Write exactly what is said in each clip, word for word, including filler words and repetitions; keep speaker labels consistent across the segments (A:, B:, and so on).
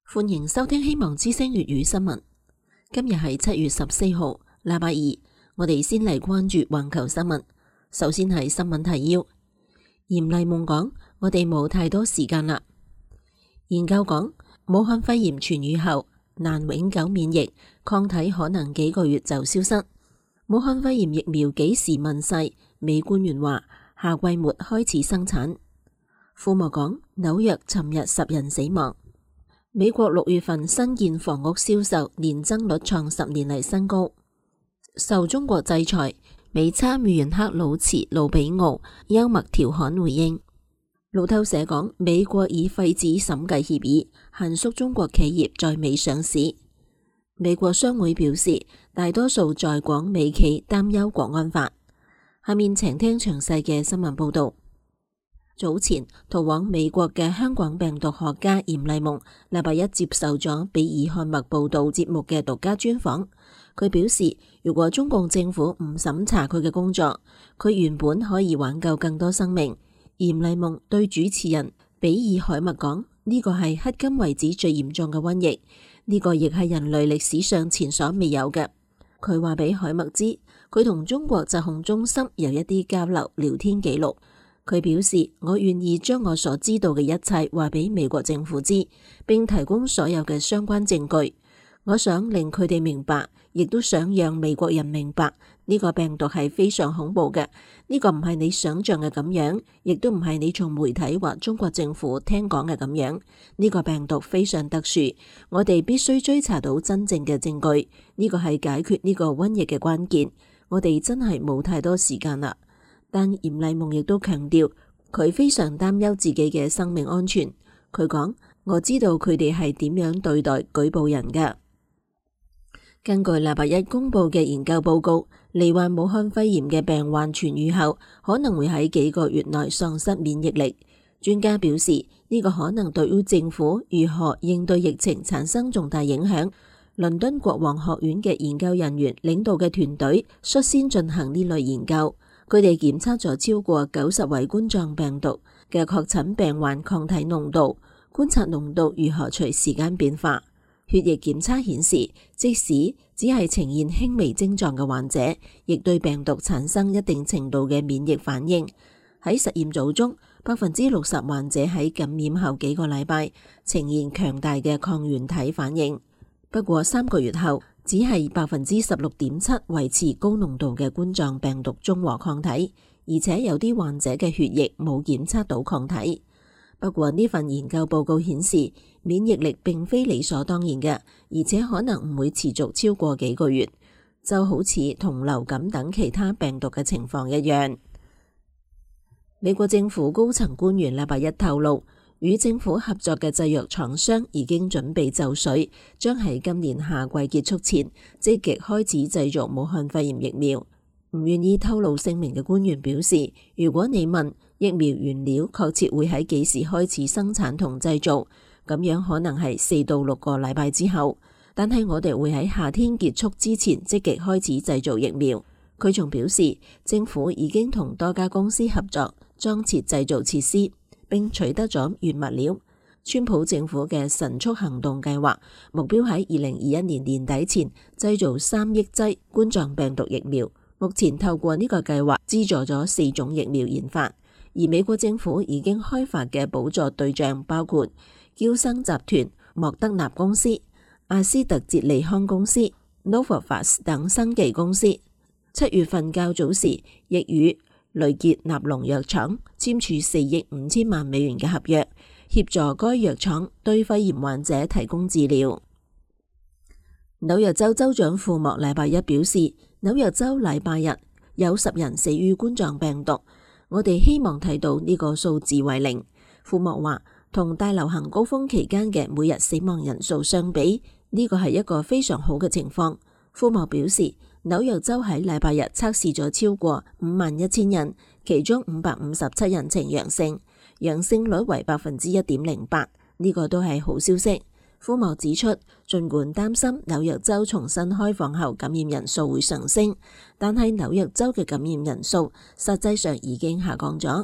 A: 歡迎收聽希望之聲粵語新聞。今日係七月十四號，禮拜二。我哋先嚟關注環球新聞。首先係新聞提要。嚴麗夢講：我哋冇太多時間啦。研究講，武漢肺炎痊癒後難永久免疫，抗體可能幾個月就消失。武漢肺炎疫苗幾時問世？美官員話下季末開始生產。富莫講，紐約尋日十人死亡。美國六月份新建房屋銷售年增率創十年嚟新高。受中國制裁，美參議員克魯茨魯比奧幽默調侃回應。路透社講，美國已廢止審計協議，限縮中國企業在美上市。美國商會表示，大多數在港美企擔憂國安法。下面請聽詳細嘅新聞報道。早前逃往美國嘅香港病毒學家嚴麗夢，禮拜一接受咗比爾漢默報道節目嘅獨家專訪。佢表示，如果中共政府唔審查佢嘅工作，佢原本可以挽救更多生命。嚴麗夢對主持人比爾海默講：呢個係迄今為止最嚴重嘅瘟疫，呢個亦係人類歷史上前所未有嘅。佢話俾海默知，佢同中國疾控中心有一啲交流聊天記錄。佢表示，我願意將我所知道嘅一切話俾美國政府知，並提供所有嘅相關證據。我想令佢哋明白，亦都想讓美國人明白，呢個病毒係非常恐怖嘅。呢個唔係你想象嘅咁樣，亦都唔係你從媒體或中國政府聽講嘅咁樣。呢個病毒非常特殊，我哋必須追查到真正嘅證據。呢個係解決呢個瘟疫嘅關鍵。我哋真係冇太多時間啦。但嚴麗夢亦都強調，佢非常擔憂自己嘅生命安全。佢講：我知道佢哋係點樣對待舉報人㗎。根據禮拜一公佈嘅研究報告，罹患武漢肺炎嘅病患痊癒後，可能會喺幾個月內喪失免疫力。專家表示，呢個可能對於政府如何應對疫情產生重大影響。倫敦國王學院嘅研究人員領導嘅團隊率先進行呢類研究。佢哋檢測咗超過九十位冠狀病毒嘅確診病患抗體濃度，觀察濃度如何隨時間變化。血液檢測顯示，即使只係呈現輕微症狀嘅患者，亦對病毒產生一定程度嘅免疫反應。喺實驗組中，百分之六十患者喺感染後幾個禮拜呈現強大嘅抗原體反應，不過三個月後，只係百分之十六點七維持高濃度嘅冠狀病毒中和抗體，而且有啲患者嘅血液冇檢測到抗體。不過呢份研究報告顯示，免疫力並非理所當然嘅，而且可能唔會持續超過幾個月，就好似同流感等其他病毒嘅情況一樣。美國政府高層官員禮拜一透露，與政府合作嘅製藥廠商已經準備就緒，將喺今年夏季結束前積極開始製造武漢肺炎疫苗。唔願意透露姓名嘅官員表示，如果你問疫苗原料確切會喺幾時開始生產同製造，咁樣可能係四到六個禮拜之後，但係我哋會喺夏天結束之前積極開始製造疫苗。佢仲表示，政府已經同多家公司合作裝設製造設施，並取得咗原物料。川普政府嘅神速行動計劃目標喺二零二一年年底前製造三億劑冠狀病毒疫苗。目前透過呢個計劃資助咗四種疫苗研發，而美國政府已經開發嘅補助對象包括嬌生集團、莫德納公司、阿斯特捷利康公司、Novavax 等生技公司。七月份較早時，亦與雷傑納隆藥廠簽署四億五千萬美元嘅合約，協助該藥廠對肺炎患者提供治療。紐約州州長庫莫禮拜一表示，紐約州禮拜日有十人死於冠狀病毒，我哋希望睇到呢個數字為零。庫莫話，同大流行高峰期間嘅每日死亡人數相比，呢個係一個非常好嘅情況。庫莫表示，紐約州喺禮拜日測試咗超過五萬一千人，其中五百五十七人呈陽性，陽性率為百分之一點零八，呢個都係好消息。庫莫指出，儘管擔心紐約州重新開放後感染人數會上升，但係紐約州嘅感染人數實際上已經下降咗。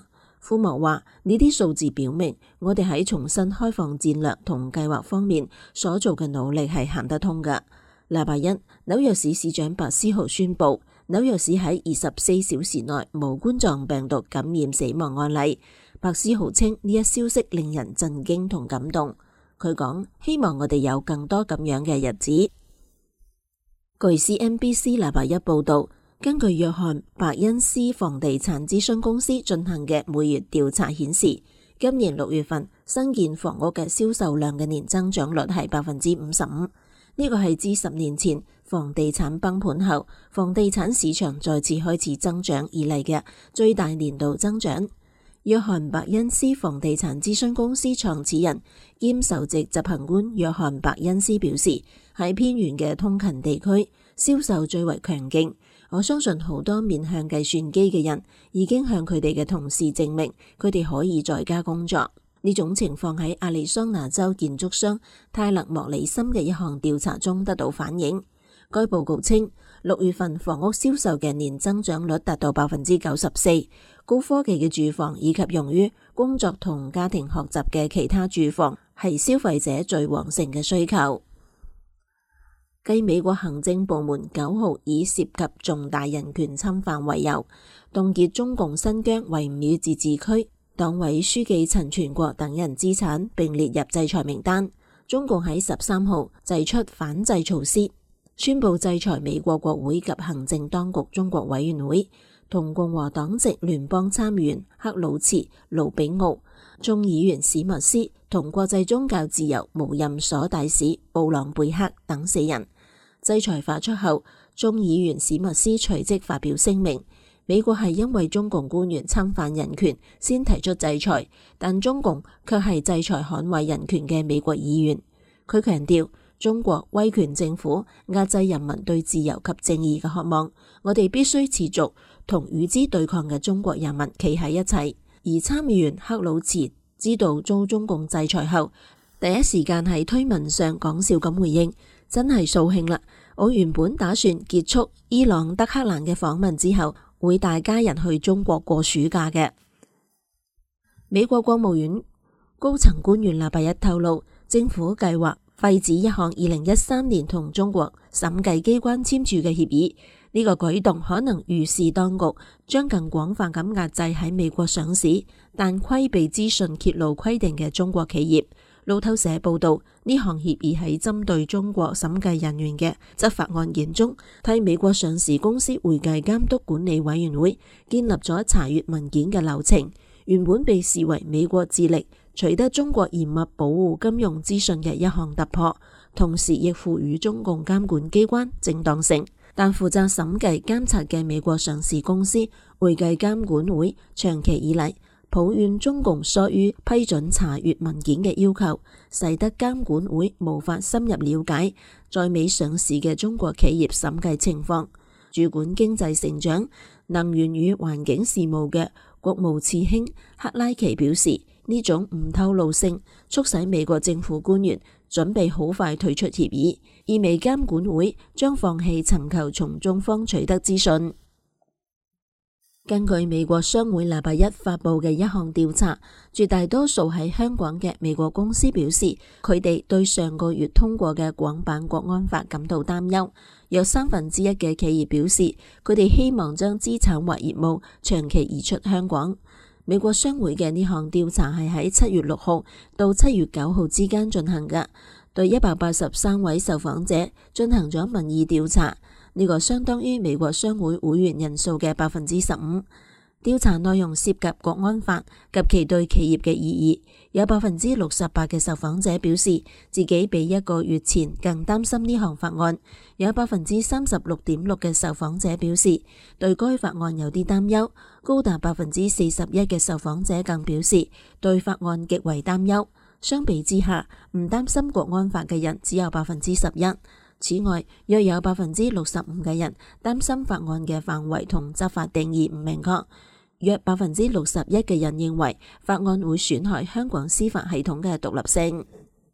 A: 庫莫話：呢啲數字表明，我哋喺重新開放戰略同計劃方面所做嘅努力係行得通㗎。禮拜一，紐約市市長白思豪宣布，紐約市喺二十四小時內無冠狀病毒感染死亡案例。白思豪稱呢一消息令人震驚同感動。佢講：希望我哋有更多咁樣嘅日子。據 C N B C 禮拜一報道，根據約翰伯恩斯房地產諮詢公司進行嘅每月調查顯示，今年六月份新建房屋嘅銷售量嘅年增長率係百分之五十五，呢個係自十年前房地產崩盤後，房地產市場再次開始增長以嚟嘅最大年度增長。約翰伯恩斯房地產諮詢公司創始人兼首席執行官約翰伯恩斯表示，喺偏遠嘅通勤地區銷售最為強勁。我相信好多面向計算機嘅人已經向佢哋嘅同事證明佢哋可以在家工作。呢種情況喺亞利桑那州建築商泰勒莫里森嘅一項調查中得到反映。該報告稱，六月份房屋銷售嘅年增長率達到百分之九十四，高科技嘅住房以及用於工作同家庭學習嘅其他住房係消費者最旺盛嘅需求。繼美國行政部門九號以涉及重大人權侵犯為由，凍結中共新疆維吾爾自治區黨委書記陳全國等人資產並列入制裁名單。中共喺十三號祭出反制措施，宣布制裁美國國會及行政當局中國委員會同共和黨籍聯邦參議員克魯茨、盧比奧、眾議員史密斯同國際宗教自由無任所大使布朗貝克等四人。制裁發出後，眾議員史密斯隨即發表聲明，美國係因為中共官員侵犯人權先提出制裁，但中共卻係制裁捍衛人權嘅美國議員。佢強調，中國威權政府壓制人民對自由及正義嘅渴望，我哋必須持續同與之對抗嘅中國人民企喺一齊。而參議員克魯茨知道遭中共制裁後，第一時間喺推文上講笑咁回應：真係掃興啦！我原本打算結束伊朗德黑蘭嘅訪問之後，會帶家人去中國過暑假嘅。美國國務院高層官員禮拜一透露，政府計劃廢止一項二零一三年同中國審計機關簽署嘅協議。呢個舉動可能預示當局將更廣泛咁壓制喺美國上市但規避資訊揭露規定嘅中國企業。路透社報道，呢項協議喺針對中國審計人員嘅執法案件中，替美國上市公司會計監督管理委員會建立咗查閱文件嘅流程，原本被視為美國致力取得中國嚴密保護金融資訊嘅一項突破，同時亦賦予中共監管機關正當性。但負責審計監察嘅美國上市公司會計監管會長期以嚟抱怨中共疏於批准查閱文件嘅要求，使得監管會無法深入了解在美上市嘅中國企業審計情況。主管經濟成長、能源與環境事務嘅國務次卿克拉奇表示，呢種唔透露性促使美國政府官員準備好快退出協議，意味監管會將放棄尋求從中方取得資訊。根據美國商會禮拜一發佈嘅一項調查，絕大多數喺香港嘅美國公司表示，佢哋對上個月通過嘅港版國安法感到擔憂。有三分之一嘅企業表示，佢哋希望將資產或業務長期移出香港。美國商會嘅呢項調查係喺七月六號到七月九號之間進行嘅，對一百八十三位受訪者進行咗民意調查。呢個相當於美國商會會員人數嘅百分之十五。調查內容涉及國安法及其對企業嘅意義。有百分之六十八嘅受訪者表示自己比一個月前更擔心呢項法案。有百分之三十六點六嘅受訪者表示對該法案有啲擔憂。高達百分之四十一嘅受訪者更表示對法案極為擔憂。相比之下，唔擔心國安法嘅人只有百分之十一。此外，約有百分之六十五嘅人擔心法案嘅範圍同執法定義唔明確，約百分之六十一嘅人認為法案會損害香港司法系統嘅獨立性。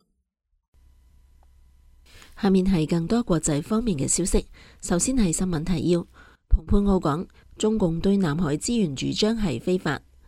A: 下面係更多國際方面嘅消息。首先係新聞提要：蓬佩奧講中共對南海資源主張係非法。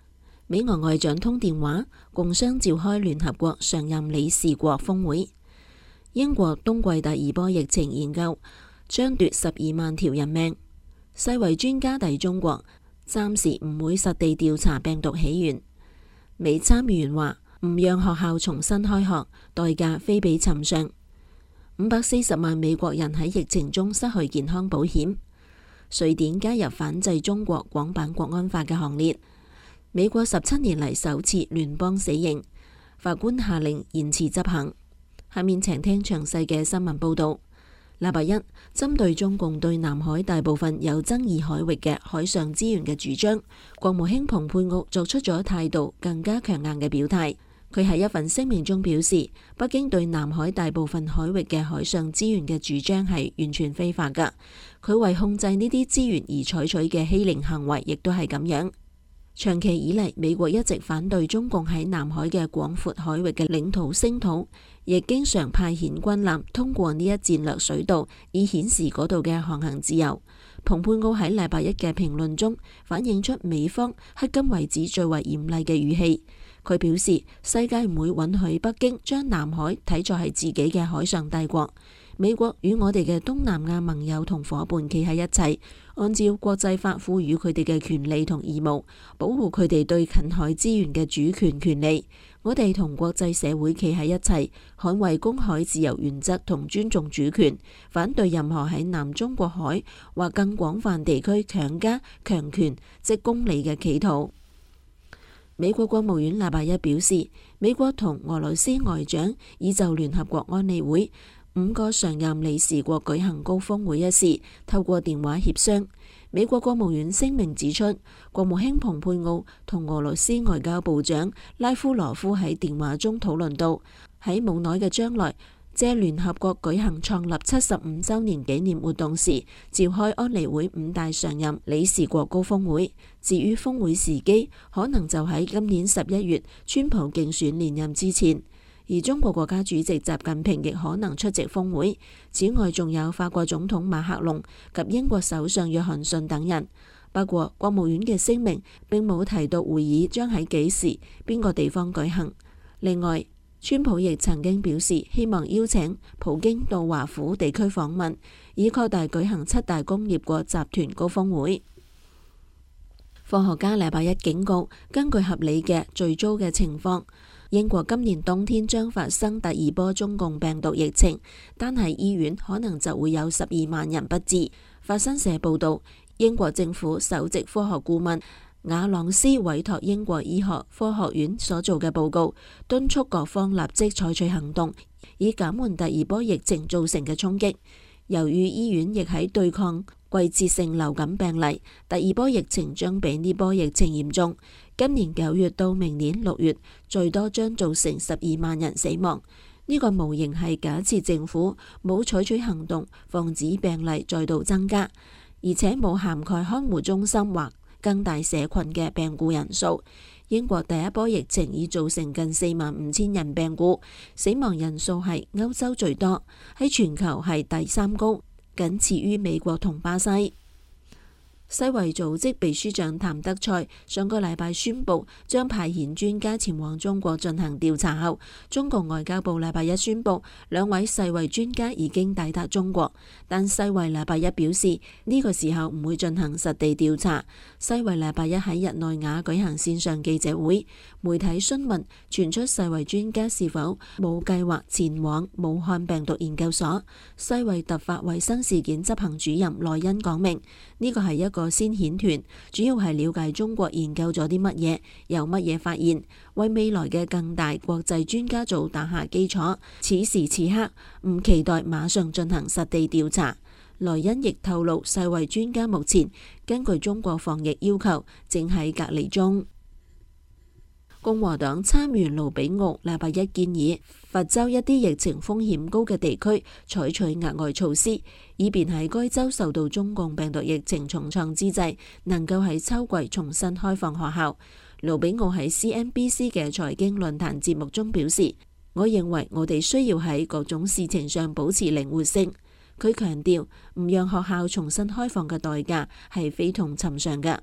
A: 美俄外長通電話，共商召開聯合國常任理事國峰會。英國冬季第二波疫情研究將奪十二萬條人命。世衛專家抵中國，暫時唔會實地調查病毒起源。美參議員話唔讓學校重新開學，代價非比尋常。五百四十萬美國人喺疫情中失去健康保險。瑞典加入反制中國廣版國安法嘅行列。美國十七年嚟首次聯邦死刑，法官下令延遲執行。下面請聽詳細嘅新聞報道。禮拜一，針對中共對南海大部分有爭議海域嘅海上資源嘅主張，國務卿蓬佩奧作出咗態度更加強硬嘅表態。佢喺一份聲明中表示，北京對南海大部分海域嘅海上資源嘅主張係完全非法㗎。佢為控制呢啲資源而採取嘅欺凌行為，亦都係咁樣。長期以嚟，美國一直反對中共喺南海嘅廣闊海域嘅領土聲討，亦經常派遣軍艦通過呢一戰略水道，以顯示嗰度嘅航行自由。蓬佩奧喺禮拜一嘅評論中反映出美方迄今為止最為嚴厲嘅語氣。佢表示，世界唔會允許北京將南海睇作係自己嘅海上帝國。美國與我哋嘅東南亞盟友同伙伴企喺一齊，按照國際法賦予佢哋嘅權利同義務，保護佢哋對近海資源嘅主權權利。我哋同國際社會企喺一齊，捍衛公海自由原則同尊重主權，反對任何喺南中國海或更廣泛地區強加強權即公理嘅企圖。美國國務院禮拜一表示，美國同俄羅斯外長已就聯合國安理會五個常任理事國舉行高峰會一事，透過電話協商。美國國務院聲明指出，國務卿蓬佩奧同俄羅斯外交部長拉夫羅夫喺電話中討論到，喺冇耐嘅將來，借聯合國舉行創立七十五週年紀念活動時，召開安理會五大常任理事國高峰會。至於峰會時機，可能就喺今年十一月川普競選連任之前。而中國國家主席習近平亦可能出席峰會。此外，仲有法國總統馬克龍及英國首相約翰遜等人。不過，國務院嘅聲明並冇提到會議將喺幾時、邊個地方舉行。另外，川普亦曾經表示希望邀請普京到華府地區訪問，以擴大舉行七大工業國集團高峰會。科學家禮拜一警告，根據合理嘅最糟嘅情況，英國今年冬天將發生第二波中共病毒疫情，單係醫院可能就會有十二萬人不治。法新社報道，英國政府首席科學顧問瓦朗斯委託英國醫學科學院所做嘅報告，敦促各方立即採取行動，以減緩第二波疫情造成嘅衝擊。由於醫院亦喺對抗季節性流感病例，第二波疫情將比呢波疫情嚴重。今年九月到明年六月，最多將造成十二萬人死亡。呢個模型係假設政府冇採取行動防止病例再度增加，而且冇涵蓋看護中心或更大社群嘅病故人數。英國第一波疫情已造成近四萬五千人病故，死亡人數係歐洲最多，喺全球係第三高，僅次於美國同巴西。世衛組織秘書長譚德塞上個禮拜宣布將派遣專家前往中國進行調查後，中國外交部禮拜一宣布兩位世衛專家已經抵達中國，但世衛禮拜一表示呢個時候唔會進行實地調查。世衛禮拜一喺日內瓦舉行線上記者會，媒體詢問傳出世衛專家是否冇計劃前往武漢病毒研究所。世衛突發衛生事件執行主任萊恩講明，呢個係一個先遣團，主要係了解中國研究咗啲乜嘢，有乜嘢發現，為未來嘅更大國際專家組打下基礎。此時此刻唔期待馬上進行實地調查。萊恩亦透露，世衛專家目前根據中國防疫要求，正喺隔離中。共和黨參議員盧比奧禮拜一建議佛州一啲疫情風險高嘅地區採取額外措施，以便喺該州受到中共病毒疫情重創之際，能夠喺秋季重新開放學校。盧比奧喺 C N B C 嘅財經論壇節目中表示，我認為我哋需要喺各種事情上保持靈活性。佢強調，唔讓學校重新開放嘅代價係非同尋常嘅。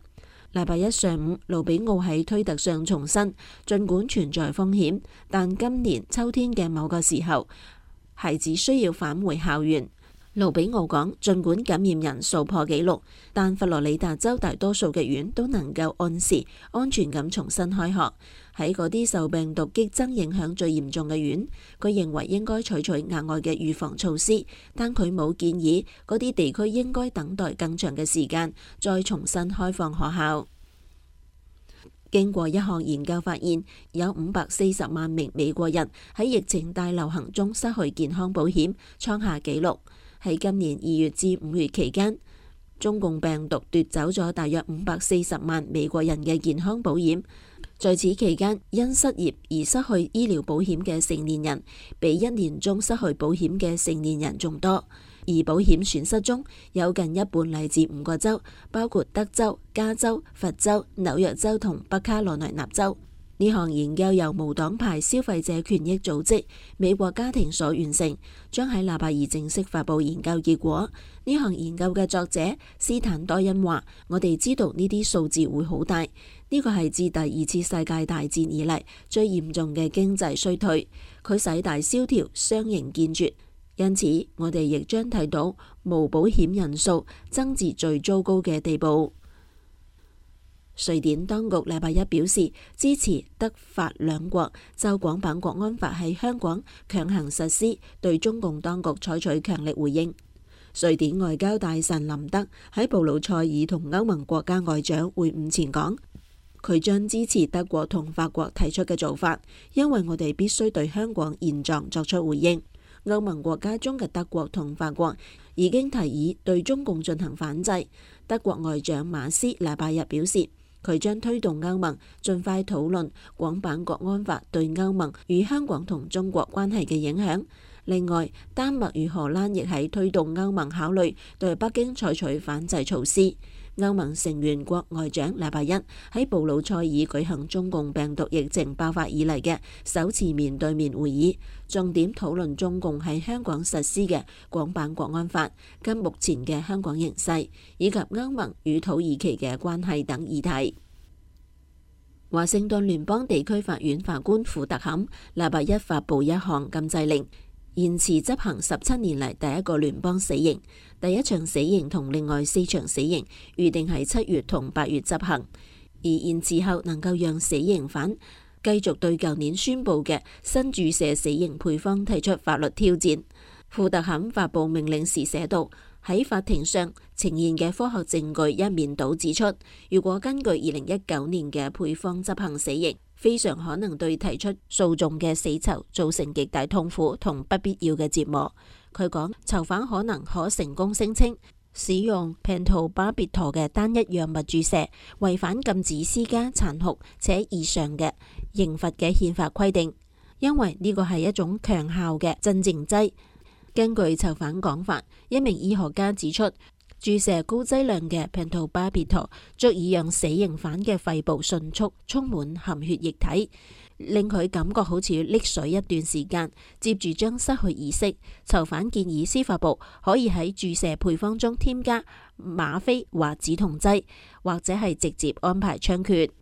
A: 禮拜一上午，盧比奧喺推特上重申，儘管存在風險，但今年秋天嘅某個時候，孩子需要返回校園。盧比奧講，儘管感染人數破紀錄，但佛羅里達州大多數嘅縣都能夠按時安全咁重新開學。喺嗰啲受病毒激增影響最嚴重嘅縣，佢認為應該採取額外嘅預防措施，但佢冇建議嗰啲地區應該等待更長嘅時間再重新開放學校。經過一項研究發現，有五百四十萬名美國人喺疫情大流行中失去健康保險，創下紀錄。喺今年二月至五月期間，中共病毒奪走咗大約五百四十萬美國人嘅健康保險。在此期間，因失業而失去醫療保險嘅成年人，比一年中失去保險嘅成年人仲多。而保險損失中有近一半嚟自五個州，包括德州、加州、佛州、紐約州同北卡羅來納州。呢項研究由無黨派消費者權益組織美國家庭所完成，將喺禮拜二正式發佈研究結果。呢項研究嘅作者斯坦多恩話：我哋知道呢啲數字會好大，呢個係自第二次世界大戰以嚟最嚴重嘅經濟衰退，佢使大蕭條相形見絀。因此，我哋亦將睇到無保險人數增至最糟糕嘅地步。瑞典當局禮拜一表示支持德法兩國就廣版國安法喺香港強行實施，對中共當局採取強力回應。瑞典外交大臣林德喺布魯塞爾同歐盟國家外長會晤前講，佢將支持德國同法國提出嘅做法，因為我哋必須對香港現狀作出回應。歐盟國家中嘅德國同法國已經提議對中共進行反制。德國外長馬斯禮拜日表示，佢將推動歐盟盡快討論廣版國安法對歐盟與香港同中國關係嘅影響。另外，丹麥與荷蘭亦喺推動歐盟考慮對北京採取反制措施。歐盟成員國外長禮拜一喺布魯塞爾舉行中共病毒疫情爆發以嚟嘅首次面對面會議，重點討論中共喺香港實施嘅廣版國安法及目前嘅香港形勢，以及歐盟與土耳其嘅關係等議題。華盛頓聯邦地區法院法官庫特坎禮拜一發布一項禁制令，延遲執行十七年嚟第一個聯邦死刑。第一場死刑同另外四場死刑預定喺七月同八月執行，而延遲後能夠讓死刑犯繼續對舊年宣布嘅新注射死刑配方提出法律挑戰。庫特坎發布命令時寫道：喺法庭上呈現嘅科學證據一面倒指出，如果根據二零一九年嘅配方執行死刑，非常可能對提出訴訟嘅死囚造成極大痛苦同不必要嘅折磨。佢講，囚犯可能可成功聲稱使用潘圖巴別妥嘅單一藥物注射，違反禁止施加殘酷且異常嘅刑罰嘅憲法規定，因為呢個係一種強效嘅鎮靜劑。根據囚犯講法，一名醫學家指出，注射高劑量嘅潘圖巴別妥足以讓死刑犯嘅肺部迅速充滿含血液體，令佢感覺好似溺水一段時間，接住將失去意識。囚犯建議司法部可以喺注射配方中添加嗎啡或止痛劑，或者係直接安排槍決。